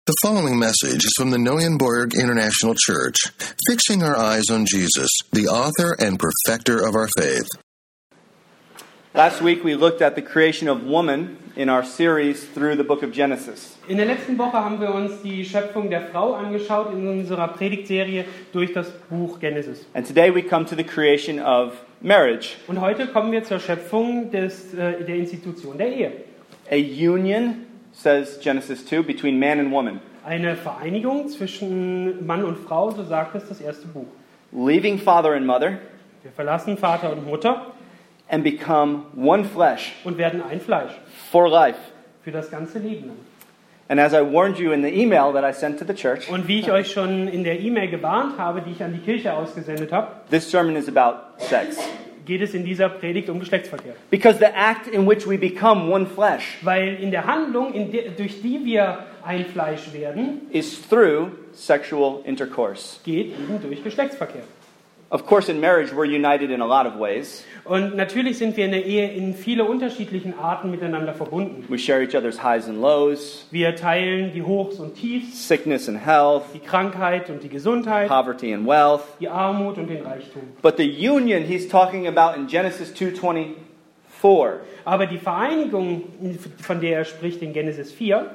The following message is from the Neuenborg International Church, fixing our eyes on Jesus, the author and perfecter of our faith. Last week we looked at the creation of woman in our series through the book of Genesis. In der letzten Woche haben wir uns die Schöpfung der Frau angeschaut in unserer Predigtserie durch das Buch Genesis. And today we come to the creation of marriage. Und heute kommen wir zur Schöpfung der Institution der Ehe. A union, says Genesis 2, between man and woman. Eine Vereinigung zwischen Mann und Frau, so sagt es das erste Buch. Leaving father and mother Wir verlassen Vater und Mutter and become one flesh und werden ein Fleisch for life. für das ganze Leben lang. And as I warned you in the email that I sent to the church, Und wie ich euch schon in der E-Mail gewarnt habe, die ich an die Kirche ausgesendet habe, this sermon is about sex. geht es in dieser Predigt um Geschlechtsverkehr. Because the act in which we become one flesh Weil in der Handlung, durch die wir ein Fleisch werden, is through sexual intercourse. geht eben durch Geschlechtsverkehr. Of course, in marriage, we're united in a lot of ways. Und natürlich sind wir in der Ehe in viele unterschiedlichen Arten miteinander verbunden. We share each other's highs and lows, Wir teilen die Hochs und Tiefs, sickness and health, die Krankheit und die Gesundheit, poverty and wealth. die Armut und den Reichtum. But the union he's talking about in Genesis 2:24, Aber die Vereinigung, von der er spricht in Genesis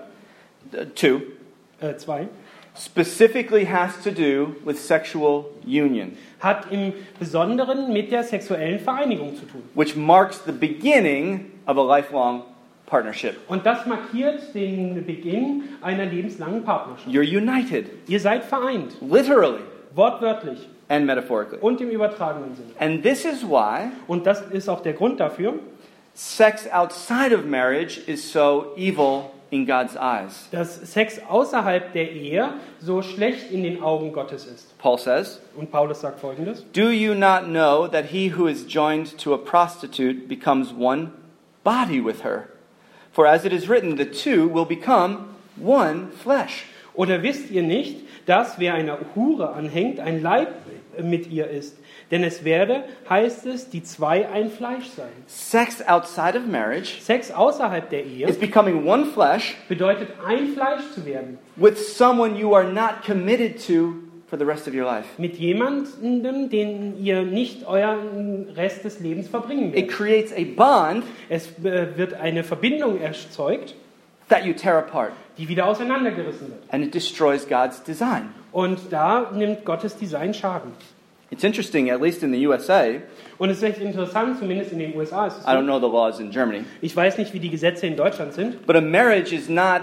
2, 2, specifically has to do with sexual union, hat im Besonderen mit der sexuellen Vereinigung zu tun. which marks the beginning of a lifelong partnership. Und das markiert den Beginn einer lebenslangen Partnerschaft. You're united, Ihr seid vereint, literally wortwörtlich and metaphorically. und im übertragenen Sinne. And this is why Und das ist auch der Grund dafür, sex outside of marriage is so evil in God's eyes. dass Sex außerhalb der Ehe so schlecht in den Augen Gottes ist. Paul says, Und Paulus sagt Folgendes: "Do you not know that he who is joined to a prostitute becomes one body with her? For as it is written, the two will become one flesh." Oder wisst ihr nicht, dass wer einer Hure anhängt, ein Leib mit ihr ist? Denn es werde, heißt es, die zwei ein Fleisch sein. Sex outside of marriage Sex außerhalb der Ehe is becoming one flesh bedeutet, ein Fleisch zu werden. with someone you are not committed to for the rest of your life. Mit jemandem, den ihr nicht euren Rest des Lebens verbringen It werdet. creates a bond Es wird eine Verbindung erzeugt, that you tear apart, die wieder auseinandergerissen wird. and it destroys God's design. Und da nimmt Gottes Design Schaden. It's interesting, at least in the USA, Und es ist echt interessant, zumindest in den USA ist es I don't so. know the laws in Germany, Ich weiß nicht, wie die Gesetze in Deutschland sind. but a marriage is not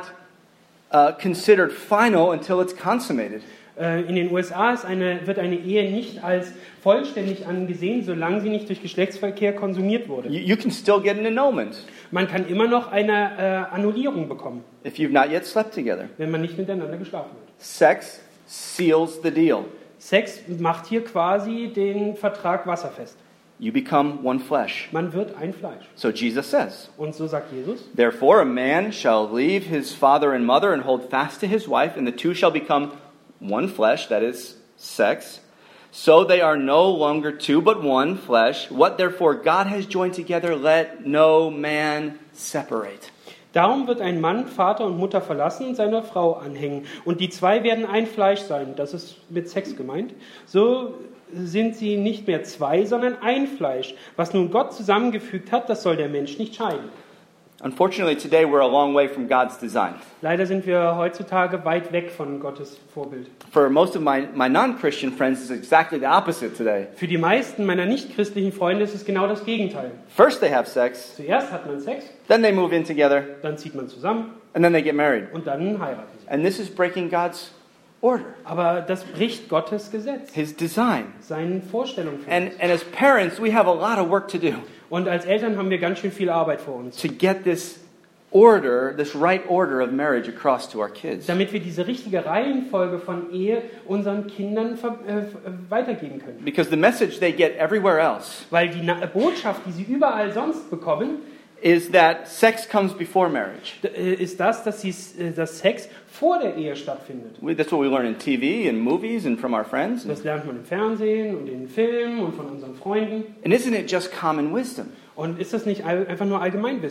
considered final until it's consummated. In den USA wird eine Ehe nicht als vollständig angesehen, solange sie nicht durch Geschlechtsverkehr konsumiert wurde. You can still get an annulment Man kann immer noch eine Annullierung bekommen, if you've not yet slept together. wenn man nicht miteinander geschlafen hat. Sex seals the deal. Sex macht hier quasi den Vertrag wasserfest. You become one flesh. Man wird ein Fleisch. So Jesus says, Und so sagt Jesus: "Therefore a man shall leave his father and mother and hold fast to his wife, and the two shall become one flesh," that is, sex. "So they are no longer two, but one flesh. What therefore God has joined together, let no man separate." Darum wird ein Mann Vater und Mutter verlassen und seiner Frau anhängen. Und die zwei werden ein Fleisch sein. Das ist mit Sex gemeint. So sind sie nicht mehr zwei, sondern ein Fleisch. Was nun Gott zusammengefügt hat, das soll der Mensch nicht scheiden. Unfortunately, today we're a long way from God's design. Leider sind wir heutzutage weit weg von Gottes Vorbild. For most of my non-Christian friends, it's exactly the opposite today. Für die meisten meiner nichtchristlichen Freunde ist es genau das Gegenteil. First they have sex, Zuerst hat man Sex, then they move in together, dann zieht man zusammen and then they get married. und dann heiraten sie. And this is breaking God's order, Aber das bricht Gottes Gesetz, His design. seine Vorstellung für And uns. as parents, we have a lot of work to do Und als Eltern haben wir ganz schön viel Arbeit vor uns, to get this order, this right order of marriage across to our kids. damit wir diese richtige Reihenfolge von Ehe unseren Kindern weitergeben können. Because the message they get everywhere else Weil die Botschaft, die sie überall sonst bekommen, is that sex comes before marriage. ist das, dass Sex vor der Ehe stattfindet. That's what we learn in TV and movies and from our friends. Das lernt man im Fernsehen und in den Filmen und von unseren Freunden. And isn't it just common wisdom? Und ist das nicht einfach nur Allgemeinwissen?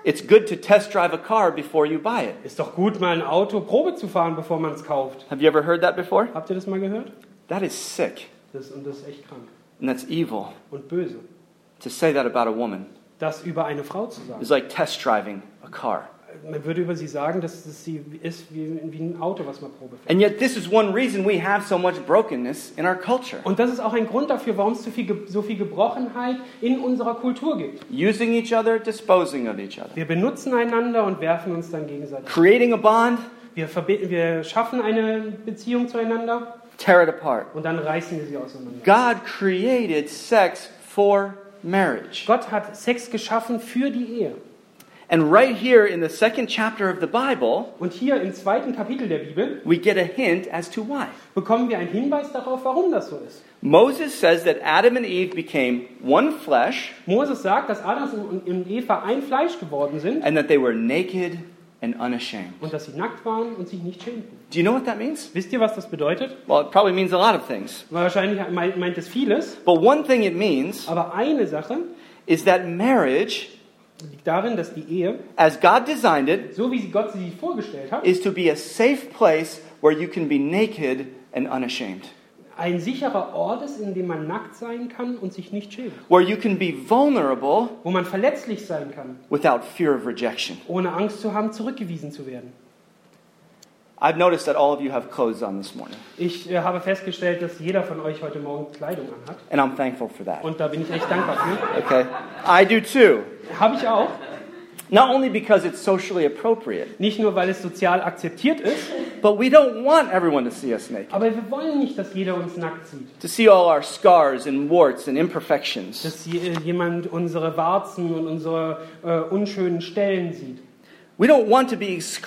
It's good to test drive a car before you buy it. Ist doch gut, mal ein Auto Probe zu fahren, bevor man es kauft. Have you ever heard that before? Habt ihr das mal gehört? That is sick. Das ist echt krank And that's evil. und böse. To say that about a woman Das über eine Frau zu sagen. is like test driving a car. Man würde über sie sagen, dass sie ist wie ein Auto, was man Probe fährt. And yet this is one reason we have so much brokenness in our culture. Und das ist auch ein Grund dafür, warum es so viel Gebrochenheit in unserer Kultur gibt. Using each other, disposing of each other. Wir benutzen einander und werfen uns dann gegenseitig. Creating a bond, Wir schaffen eine Beziehung zueinander tear it apart. und dann reißen wir sie auseinander. God created sex for marriage. Gott hat Sex geschaffen für die Ehe. And right here in the second chapter of the Bible, Und hier im 2. Kapitel der Bibel we get a hint as to why. bekommen wir einen Hinweis darauf, warum das so ist. Moses says that Adam and Eve became one flesh Moses sagt, dass Adam und Eva ein Fleisch geworden sind and that they were naked and unashamed. und dass sie nackt waren und sich nicht schämten. Do you know what that means? Wisst ihr, was das bedeutet? Well, it probably means a lot of things. Wahrscheinlich meint es vieles, But one thing it means aber eine Sache is that marriage, liegt darin, dass die Ehe, as God designed it, so wie Gott sie vorgestellt hat, is to be a safe place where you can be naked and unashamed. ein sicherer Ort ist, in dem man nackt sein kann und sich nicht schämt. Where you can be vulnerable Wo man verletzlich sein kann, without fear of rejection. ohne Angst zu haben, zurückgewiesen zu werden. I've noticed that all of you have clothes on this morning, Ich habe festgestellt, dass jeder von euch heute Morgen Kleidung anhat. and I'm thankful for that. Und da bin ich echt dankbar für. Okay? I do too. Habe ich auch. Not only because it's socially appropriate, Nicht nur, weil es sozial akzeptiert ist, but we don't want everyone to see us naked. aber wir wollen nicht, dass jeder uns nackt sieht. To see all our scars and warts and imperfections. Dass jemand unsere Warzen und unsere unschönen Stellen sieht. We don't want to be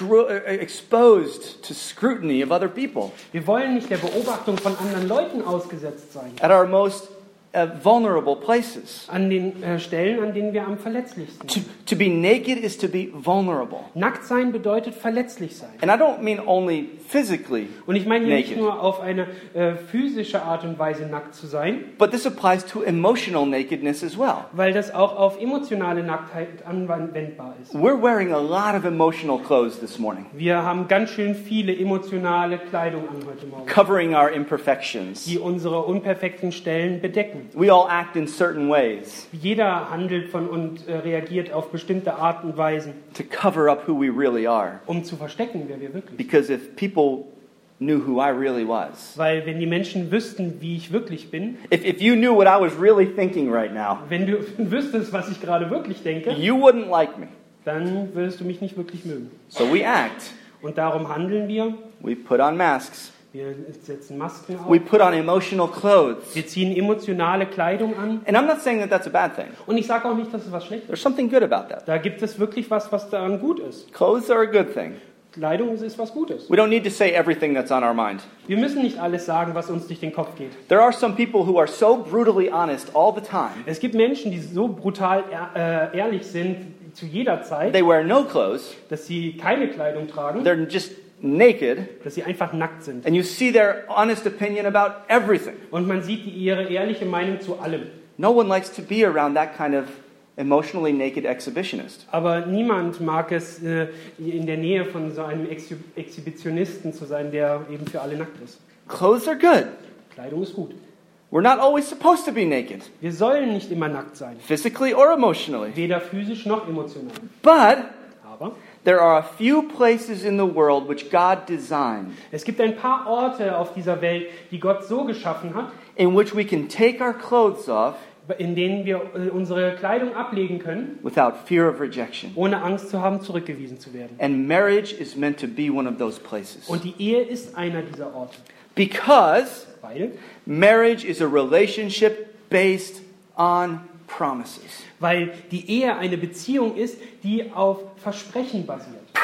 exposed to scrutiny of other people Wir wollen nicht der Beobachtung von anderen Leuten ausgesetzt sein. at our most vulnerable places. An den Stellen, an denen wir am verletzlichsten sind. To be naked is to be vulnerable. Nackt sein bedeutet verletzlich sein. And I don't mean only physically, Und ich meine hier nicht naked. nur auf eine physische Art und Weise nackt zu sein, but this applies to emotional nakedness as well. weil das auch auf emotionale Nacktheit anwendbar ist. We're wearing a lot of emotional clothes this morning, Wir haben ganz schön viele emotionale Kleidung an heute Morgen, covering our imperfections. die unsere unperfekten Stellen bedecken. We all act in certain ways Jeder handelt von und reagiert auf bestimmte Arten und Weisen, to cover up who we really are. um zu verstecken, wer wir wirklich sind. Because if people knew who I really was, Weil wenn die Menschen wüssten, wie ich wirklich bin, if you knew what I was really thinking right now, wenn du wüsstest, was ich gerade wirklich denke, you wouldn't like me. dann würdest du mich nicht wirklich mögen. So we act. Und darum handeln wir. We put on masks. Wir setzen Masken auf. We put on emotional clothes. Wir ziehen emotionale Kleidung an. And I'm not saying that that's a bad thing. Und ich sage auch nicht, dass es was Schlechtes There's something good about that. ist. Da gibt es wirklich was daran gut ist. Clothes are a good thing. Kleidung ist was Gutes. We don't need to say everything that's on our mind. Wir müssen nicht alles sagen, was uns durch den Kopf geht. There are some people who are so brutally honest all the time. Es gibt Menschen, die so brutal ehrlich sind zu jeder Zeit, They wear no clothes. dass sie keine Kleidung tragen, They're just naked. dass sie einfach nackt sind. And you see their honest opinion about everything. Und man sieht ihre ehrliche Meinung zu allem. No one likes to be around that kind of emotionally naked exhibitionist. Aber niemand mag es, in der Nähe von so einem Exhibitionisten zu sein, der eben für alle nackt ist. Clothes are good. Kleidung ist gut. We're not always supposed to be naked, Wir sollen nicht immer nackt sein. physically or emotionally. Weder physisch noch emotional. But Aber there are a few places in the world which God designed es gibt ein paar Orte auf dieser Welt, die Gott so geschaffen hat, in which we can take our clothes off in denen wir unsere Kleidung ablegen können, without fear of rejection. ohne Angst zu haben, zurückgewiesen zu werden. And marriage is meant to be one of those places. Und die Ehe ist einer dieser Orte. Because Weil marriage is a relationship based on promises. die Ehe eine Beziehung ist, die auf Versprechen basiert.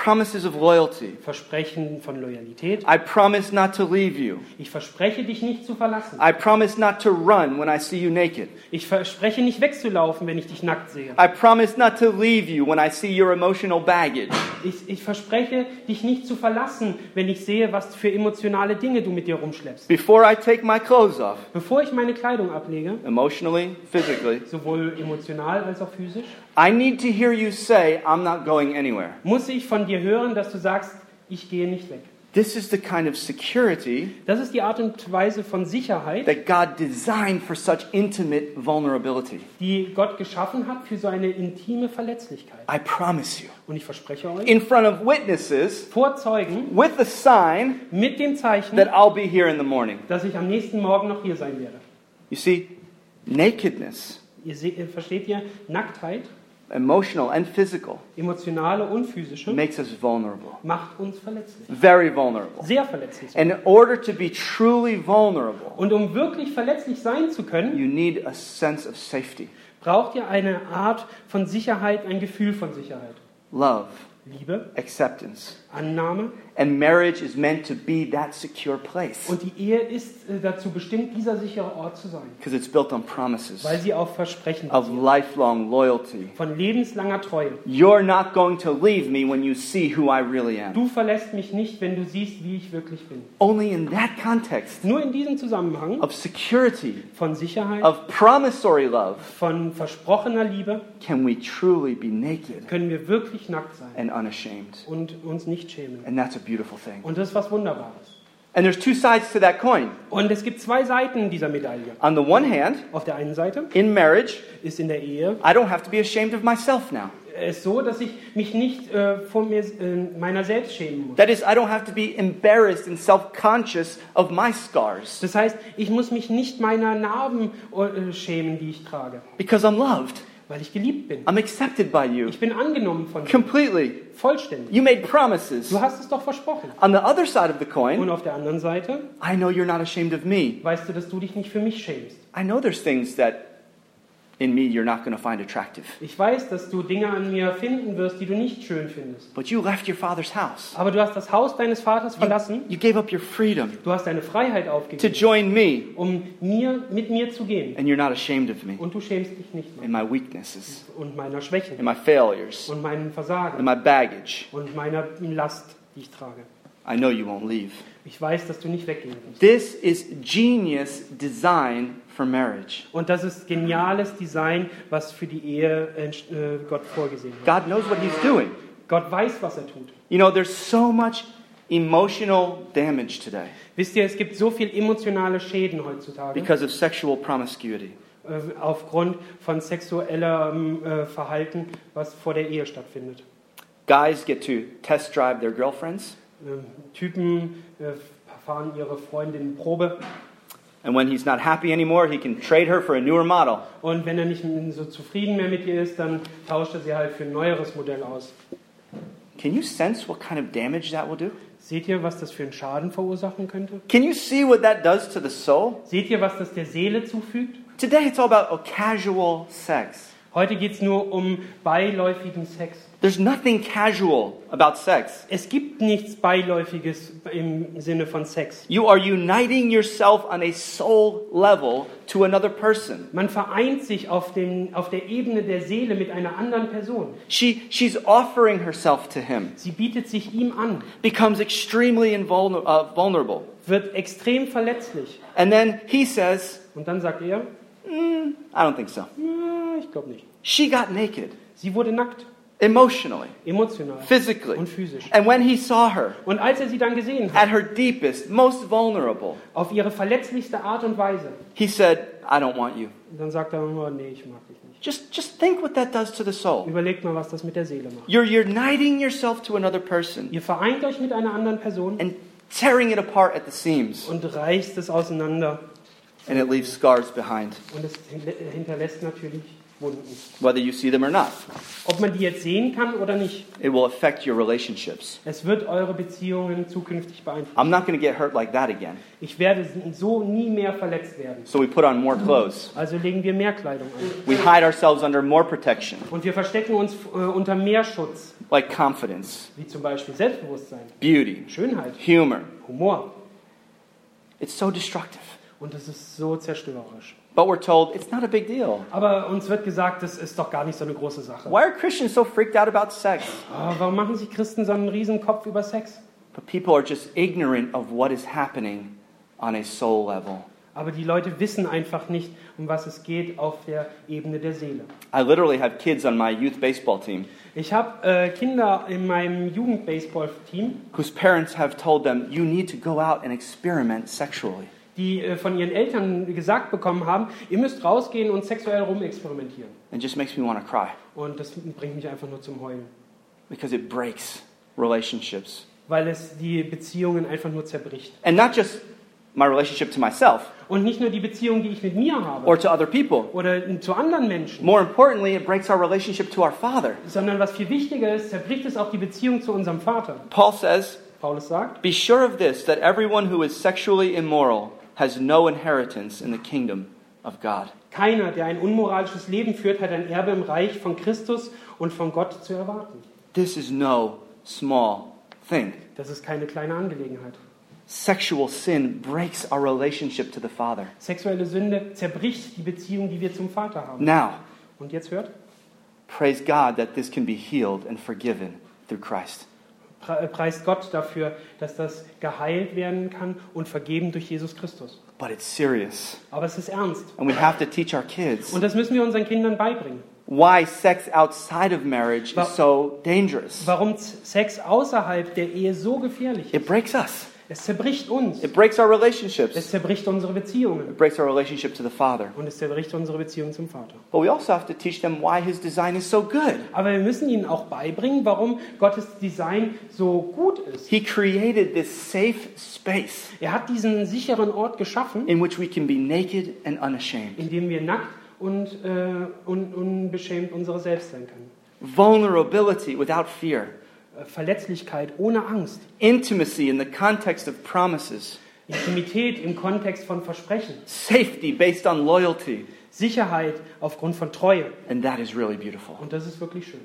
Promises of loyalty. Versprechen von Loyalität. I promise not to leave you. Ich verspreche, dich nicht zu verlassen. I promise not to run when I see you naked. Ich verspreche, nicht wegzulaufen, wenn ich dich nackt sehe. I promise not to leave you when I see your emotional baggage. Ich verspreche, dich nicht zu verlassen, wenn ich sehe, was für emotionale Dinge du mit dir rumschleppst. Before I take my clothes off, Bevor ich meine Kleidung ablege, emotionally, physically, sowohl emotional als auch physisch, I need to hear you say, I'm not going anywhere. muss ich von dir hören, dass du sagst, ich gehe nicht weg. This is the kind of security Das ist die Art und Weise von Sicherheit, that God designed for such intimate vulnerability. die Gott geschaffen hat für so eine intime Verletzlichkeit. I promise you. Und ich verspreche euch, In front of witnesses, vor Zeugen, with the sign mit dem Zeichen, that I'll be here in the morning. dass ich am nächsten Morgen noch hier sein werde. You see, nakedness, Versteht ihr? Nacktheit, emotional and physical, emotionale und physische, makes us vulnerable. macht uns verletzlich. Very vulnerable. Sehr verletzlich. And in order to be truly vulnerable, Und um wirklich verletzlich sein zu können, you need a sense of safety, braucht ihr eine Art von Sicherheit, ein Gefühl von Sicherheit. love, Liebe, acceptance. Annahme. And marriage is meant to be that secure place Und die Ehe ist dazu bestimmt, dieser sichere Ort zu sein. because it's built on promises Weil sie auf Versprechen of basiert. lifelong loyalty. Von lebenslanger Treue. You're not going to leave me when you see who I really am. Du verlässt mich nicht, wenn du siehst, wie ich wirklich bin. Only in that context Nur in diesem Zusammenhang of security, von Sicherheit, of promissory love, von versprochener Liebe, can we truly be naked können wir wirklich nackt sein and unashamed. und uns nicht schämen. And that's a beautiful thing. Und das ist was Wunderbares. And there's two sides to that coin. Und es gibt zwei Seiten dieser Medaille. On the one hand, Auf der einen Seite in marriage, ist in der Ehe I don't have to be ashamed of myself now. es so, dass ich mich nicht vor mir meiner selbst schämen muss. That is, I don't have to be embarrassed and self-conscious of my scars Das heißt, ich muss mich nicht meiner Narben schämen, die ich trage, because I'm loved. weil ich geliebt bin. I'm accepted by you Ich bin angenommen von dir, completely. vollständig. You made promises. Du hast es doch versprochen. On the other side of the Und coin, auf der anderen Seite I know you're not ashamed of me. weißt du, dass du dich nicht für mich schämst. I know there's things that in me you're not going to find attractive. Ich weiß, dass du Dinge an mir finden wirst, die du nicht schön findest. But you left your father's house. Aber du hast das Haus deines Vaters verlassen. You gave up your freedom Du hast deine Freiheit to aufgegeben, join me, um mit mir zu gehen. and you're not ashamed of me Und du schämst dich nicht in mehr. my weaknesses, Und meiner Schwächen. in my failures, Und meinen in Versagen. my baggage. Und meiner Last, die ich trage. I know you won't leave. Ich weiß, dass du nicht weggehen wirst. This is genius design for marriage. Und das ist geniales Design, was für die Ehe Gott vorgesehen hat. God knows what he's doing. Gott weiß, was er tut. You know, there's so much emotional damage today Wisst ihr, es gibt so viel emotionale Schäden heutzutage because of sexual promiscuity. Aufgrund von sexuellem Verhalten, was vor der Ehe stattfindet. Guys get to test drive their girlfriends, Typen fahren ihre Freundin Probe and when he's not happy anymore, he can trade her for a newer model. und wenn er nicht so zufrieden mehr mit ihr ist, dann tauscht er sie halt für ein neueres Modell aus. Can you sense what kind of damage that will do? Seht ihr, was das für einen Schaden verursachen könnte? Can you see what that does to the soul? Seht ihr, was das der Seele zufügt? Today it's all about casual sex. Heute geht es nur um beiläufigen Sex. There's nothing casual about sex. Es gibt nichts Beiläufiges im Sinne von Sex. You are uniting yourself on a soul level to another person. Man vereint sich auf der Ebene der Seele mit einer anderen Person. She's offering herself to him, Sie bietet sich ihm an, becomes extremely vulnerable. wird extrem verletzlich. And then he says, Und dann sagt er, I don't think so. ich glaube nicht. She got naked, Sie wurde nackt, emotionally, emotional physically. und physisch. And when he saw her Und als er sie dann gesehen hat, at her deepest, most vulnerable, auf ihre verletzlichste Art und Weise, he said, I don't want you. dann sagt er, oh, nee, ich mag dich nicht. Just think what that does to the soul. Überlegt mal, was das mit der Seele macht. You're uniting yourself to another person Ihr vereint euch mit einer anderen Person and tearing it apart at the seams, und reißt es auseinander. and it leaves scars behind. Und es hinterlässt natürlich whether you see them or not. Ob man die jetzt sehen kann oder nicht. It will affect your relationships. Es wird eure Beziehungen zukünftig beeinflussen. I'm not going to get hurt like that again. Ich werde so nie mehr verletzt werden. So we put on more clothes. Also legen wir mehr Kleidung an. We hide ourselves under more protection, Und wir verstecken uns unter mehr Schutz, like confidence, wie zum Beispiel Selbstbewusstsein, beauty, Schönheit, humor. Humor. It's so destructive. Und es ist so zerstörerisch. But we're told it's not a big deal. Aber uns wird gesagt, das ist doch gar nicht so eine große Sache. Why are Christians so freaked out about sex? Warum machen sich Christen so einen riesen Kopf über Sex? But people are just ignorant of what is happening on a soul level. Aber die Leute wissen einfach nicht, um was es geht auf der Ebene der Seele. I literally have kids on my youth baseball team Ich habe Kinder in meinem Jugendbaseball-Team, whose parents have told them, you need to go out and experiment sexually. die von ihren Eltern gesagt bekommen haben, ihr müsst rausgehen und sexuell rumexperimentieren. It just makes me want to cry Und das bringt mich einfach nur zum Heulen. because it breaks relationships. Weil es die Beziehungen einfach nur zerbricht. And not just my relationship to myself Und nicht nur die Beziehung, die ich mit mir habe or to other people. oder zu anderen Menschen, More importantly, it breaks our relationship to our Father. sondern was viel wichtiger ist, zerbricht es auch die Beziehung zu unserem Vater. Paul says, Paulus sagt, be sure of this, that everyone who is sexually immoral has no inheritance in the kingdom of God. keiner, der ein unmoralisches Leben führt, hat ein Erbe im Reich von Christus und von Gott zu erwarten. This is no small thing. Das ist keine kleine Angelegenheit. Sexual sin breaks our relationship to the Father. Sexuelle Sünde zerbricht die Beziehung, die wir zum Vater haben. Now, Und jetzt hört, praise God that this can be healed and forgiven through Christ. preist Gott dafür, dass das geheilt werden kann und vergeben durch Jesus Christus. But it's serious. Aber es ist ernst. And we have to teach our kids Und das müssen wir unseren Kindern beibringen. why sex outside of marriage is so dangerous. Warum Sex außerhalb der Ehe so gefährlich It ist. breaks us. Es zerbricht uns. It breaks our Es relationships. zerbricht unsere Beziehungen. It breaks our relationship to the Father. Und es zerbricht unsere Beziehung zum Vater. But we also have to teach them why His design is so good. Aber wir müssen ihnen auch beibringen, warum Gottes Design so gut ist. He created this safe space Er hat diesen sicheren Ort geschaffen, in which we can be naked and unashamed. in dem wir nackt und unbeschämt unsere Selbst sein können. Vulnerability without fear. Verletzlichkeit ohne Angst. Intimacy in the context of promises. Intimität im Kontext von Versprechen. Safety based on loyalty. Sicherheit aufgrund von Treue. And that is really beautiful. Und das ist wirklich schön.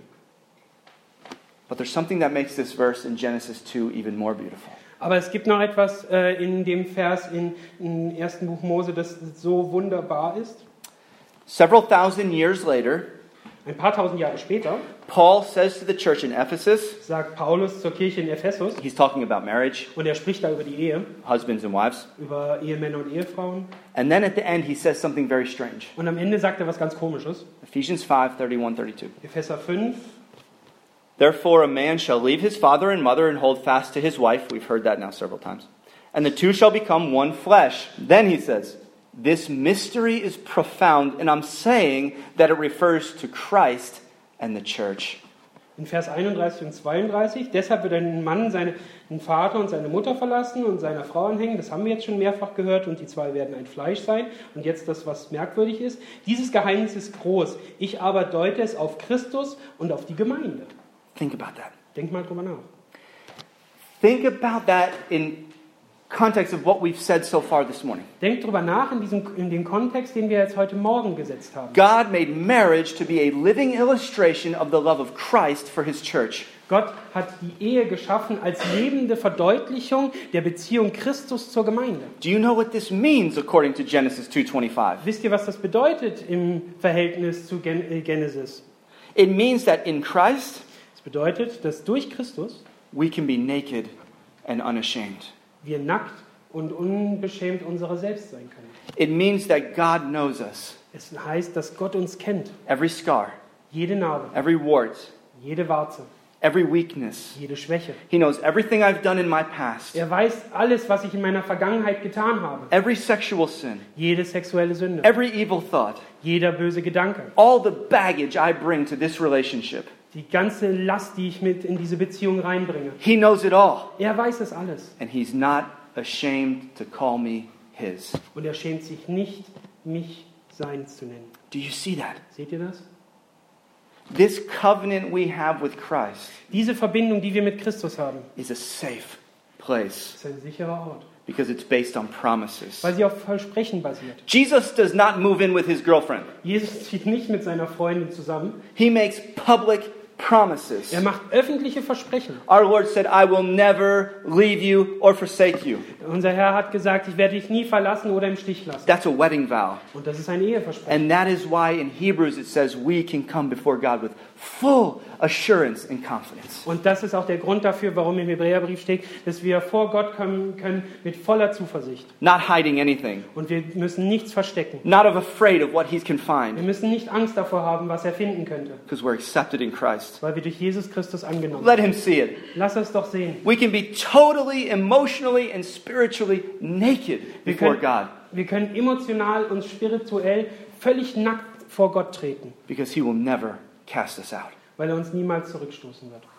But there's something that makes this verse in Genesis 2 even more beautiful. Aber es gibt noch etwas in dem Vers im ersten Buch Mose, das so wunderbar ist. Several thousand years later, Ein paar tausend Jahre später Paul says to the church in Ephesus, sagt Paulus zur Kirche in Ephesus, he's talking about marriage, und er spricht da über die Ehe, husbands and wives. über Ehemänner und Ehefrauen. And then at the end, he says something very strange. Und am Ende sagt er was ganz Komisches. Ephesians 5, 31, 32. Epheser 5. Therefore, a man shall leave his father and mother and hold fast to his wife. We've heard that now several times. And the two shall become one flesh. Then he says, this mystery is profound, and I'm saying that it refers to Christ and the church. In Vers 31 und 32, deshalb wird ein Mann seinen Vater und seine Mutter verlassen und seiner Frau anhängen. Das haben wir jetzt schon mehrfach gehört und die zwei werden ein Fleisch sein. Und jetzt das, was merkwürdig ist. Dieses Geheimnis ist groß. Ich aber deute es auf Christus und auf die Gemeinde. Think about that. Denk mal drüber nach. Think about that in context of what we've said so far this morning. Denk drüber nach in dem Kontext, den wir jetzt heute Morgen gesetzt haben. God made marriage to be a living illustration of the love of Christ for his church. Gott hat die Ehe geschaffen als lebende Verdeutlichung der Beziehung Christus zur Gemeinde. Do you know what this means according to Genesis 2:25? Wisst ihr, was das bedeutet im Verhältnis zu Genesis? It means that in Christ Es bedeutet, dass durch Christus we can be naked and unashamed. wir nackt und unbeschämt unsere Selbst sein können. It means that God knows us. Es heißt, dass Gott uns kennt. Every scar, Jede Narbe, every wart, jede Warze, every weakness. jede Schwäche. He knows everything I've done in my past. Er weiß alles, was ich in meiner Vergangenheit getan habe. Every sexual sin, Jede sexuelle Sünde, every evil thought, jeder böse Gedanke, all the baggage I bring to this relationship. die ganze Last, die ich mit in diese Beziehung reinbringe. He knows it all. Er weiß es alles. And he's not ashamed to call me his. Und er schämt sich nicht, mich sein zu nennen. Do you see that? Seht ihr das? This covenant we have with Christ Diese Verbindung, die wir mit Christus haben, is a safe place ist ein sicherer Ort, because it's based on promises. weil sie auf Versprechen basiert. Jesus does not move in with his girlfriend. Jesus zieht nicht mit seiner Freundin zusammen. He makes public promises. Er macht öffentliche Versprechen. Our Lord said, I will never leave you or forsake you. Unser Herr hat gesagt, ich werde dich nie verlassen oder im Stich lassen. That's a wedding vow. Und das ist ein Eheversprechen. And that is why in Hebrews it says we can come before God with full assurance and confidence. Und das ist auch der Grund dafür, warum im Hebräerbrief steht, dass wir vor Gott kommen können mit voller Zuversicht. Not hiding anything. Und wir müssen nichts verstecken. Not afraid of what he can Wir find. müssen nicht Angst davor haben, was er finden könnte, Because we're accepted in Christ. weil wir durch Jesus Christus angenommen Let sind. him see it. Lass uns doch sehen. We can be totally, emotionally, and spiritually naked before God. Wir können emotional und spirituell völlig nackt vor Gott treten, Because he will never cast us out. weil er uns niemals zurückstoßen wird.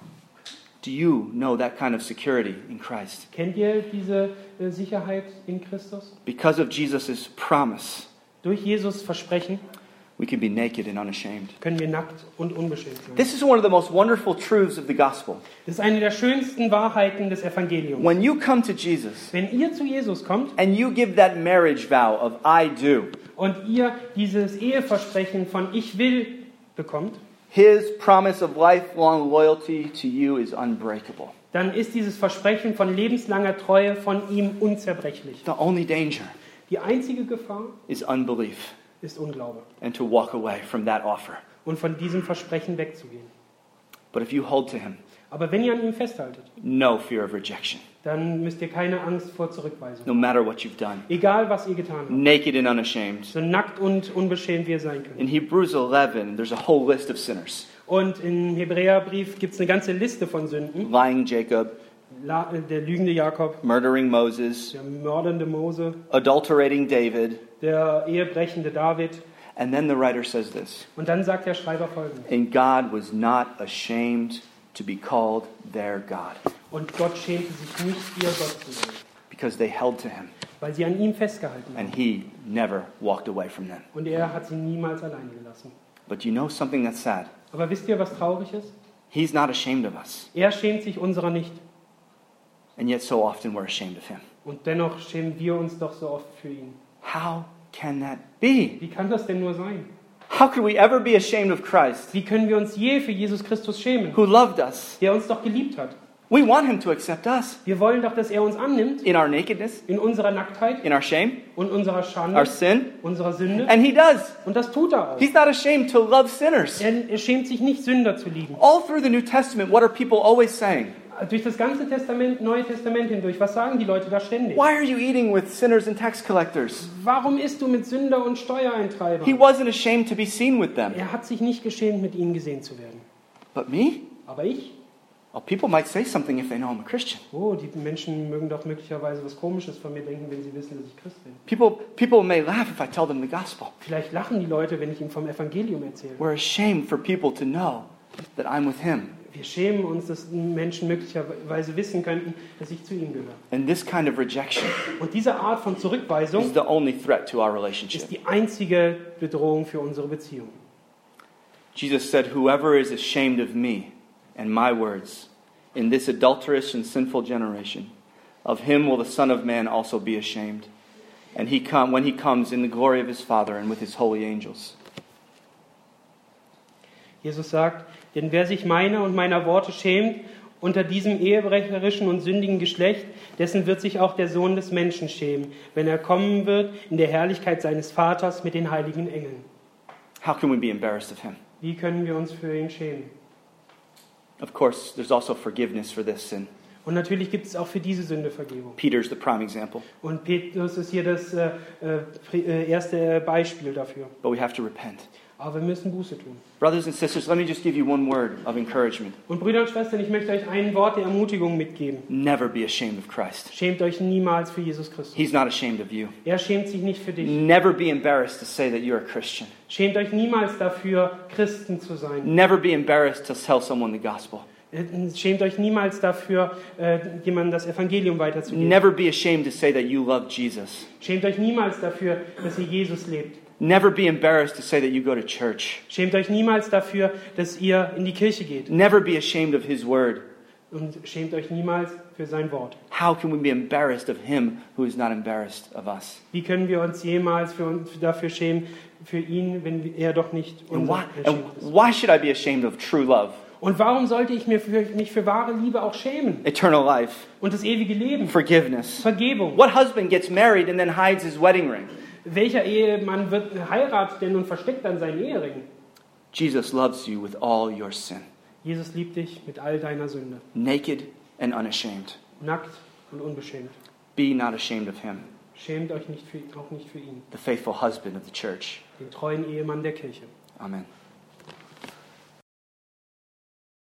Do you know that kind of security in Christ? Kennt ihr diese Sicherheit in Christus? Because of Jesus' promise, Durch Jesus Versprechen we can be naked and unashamed. können wir nackt und unbeschämt sein. This is one of the most wonderful truths of the gospel. Das ist eine der schönsten Wahrheiten des Evangeliums. When you come to Jesus Wenn ihr zu Jesus kommt and you give that marriage vow of I do, und ihr dieses Eheversprechen von Ich will bekommt, his promise of lifelong loyalty to you is unbreakable. dann ist dieses Versprechen von lebenslanger Treue von ihm unzerbrechlich. The only danger Die einzige Gefahr is unbelief ist Unglaube and to walk away from that offer. und von diesem Versprechen wegzugehen. But if you hold to him, Aber wenn ihr an ihm festhaltet, no fear of rejection, dann müsst ihr keine Angst vor Zurückweisung. no matter what you've done. Egal, was ihr getan habt. Naked and unashamed. So nackt und unbeschämt wie ihr sein könnt. In Hebrews 11, there's a whole list of sinners. Und im Hebräerbrief gibt es eine ganze Liste von Sünden. Lying Jacob, Der lügende Jakob, murdering Moses, der mördende Mose, adulterating David. der ehebrechende David. And then the writer says this, Und dann sagt der Schreiber Folgendes. and God was not ashamed to be called their God, Und Gott schämte sich nicht, ihr Gott zu sein, because they held to him, weil sie an ihm festgehalten haben. and he never walked away from them. Und er hat sie niemals alleine gelassen. But you know something that's sad? Aber wisst ihr, was traurig ist? He's not ashamed of us, Er schämt sich unserer nicht. and yet so often we're ashamed of him. Und dennoch schämen wir uns doch so oft für ihn. How can that be? Wie kann das denn nur sein? How could we ever be ashamed of Christ, Wie können wir uns je für Jesus Christus schämen, who loved us? der uns doch geliebt hat? We want him to accept us Wir wollen doch, dass er uns annimmt in our nakedness, in unserer Nacktheit in our shame, und unserer our Schande, sin, unserer Sünde. and he does. Und das tut er auch. He's not ashamed to love sinners. Er schämt sich nicht, Sünder zu lieben. All through the New Testament, what are people always saying? Durch das ganze Testament, Neue Testament hindurch, was sagen die Leute da ständig? Why are you eating with sinners and tax collectors? Warum isst du mit Sünder und Steuereintreibern? He wasn't ashamed to be seen with them. Er hat sich nicht geschämt, mit ihnen gesehen zu werden. But me? Aber ich? Well, people might say something if they know I'm a Christian. Oh, die Menschen mögen doch möglicherweise was Komisches von mir denken, wenn sie wissen, dass ich Christ bin. People may laugh if I tell them the gospel. Vielleicht lachen die Leute, wenn ich ihnen vom Evangelium erzähle. We're ashamed for people to know that I'm with him. Wir schämen uns, dass Menschen möglicherweise wissen könnten, dass ich zu ihnen gehöre. And this kind of rejection Und diese Art von is Zurückweisung the only threat to our ist relationship. die einzige Bedrohung für unsere Beziehung. Jesus said, whoever is ashamed of me and my words in this adulterous and sinful generation, of him will the Son of Man also be ashamed. And when he comes in the glory of his Father and with his holy angels. Jesus sagt, denn wer sich meiner und meiner Worte schämt unter diesem ehebrecherischen und sündigen Geschlecht, dessen wird sich auch der Sohn des Menschen schämen, wenn er kommen wird in der Herrlichkeit seines Vaters mit den heiligen Engeln. How can we be embarrassed of him? Wie können wir uns für ihn schämen? Of course, there's also forgiveness for this sin. Und natürlich gibt es auch für diese Sünde Vergebung. Peter's the prime example. Und Petrus ist hier das erste Beispiel dafür. But we have to repent. Aber wir müssen Buße tun. Brothers and sisters, let me just give you one word of encouragement. Und Brüder und Schwestern, ich möchte euch ein Wort der Ermutigung mitgeben. Never be ashamed of Christ. Schämt euch niemals für Jesus Christus. He's not ashamed of you. Er schämt sich nicht für dich. Never be embarrassed to say that you're a Christian. Schämt euch niemals dafür, Christen zu sein. Never be embarrassed to tell someone the gospel. Schämt euch niemals dafür, jemandem das Evangelium weiterzugeben. Never be ashamed to say that you love Jesus. Schämt euch niemals dafür, dass ihr Jesus lebt. Never be embarrassed to say that you go to church. Schämt euch niemals dafür, dass ihr in die Kirche geht. Never be ashamed of his word. Und schämt euch niemals für sein Wort. How can we be embarrassed of him who is not embarrassed of us? Wie können wir uns jemals dafür schämen, für ihn, wenn er doch nicht And unser and why should I be ashamed of true love? Und warum sollte ich mich für wahre Liebe auch schämen? Eternal life, Und das ewige Leben, forgiveness. Vergebung. What husband gets married and then hides his wedding ring? Welcher Ehemann heiratet denn und versteckt dann seinen Ehering? Jesus loves you with all your sin, Jesus liebt dich mit all deiner Sünde, naked and unashamed. nackt und unbeschämt. Be not ashamed of him, Schämt euch auch nicht für ihn, the faithful husband of the church. den treuen Ehemann der Kirche. Amen.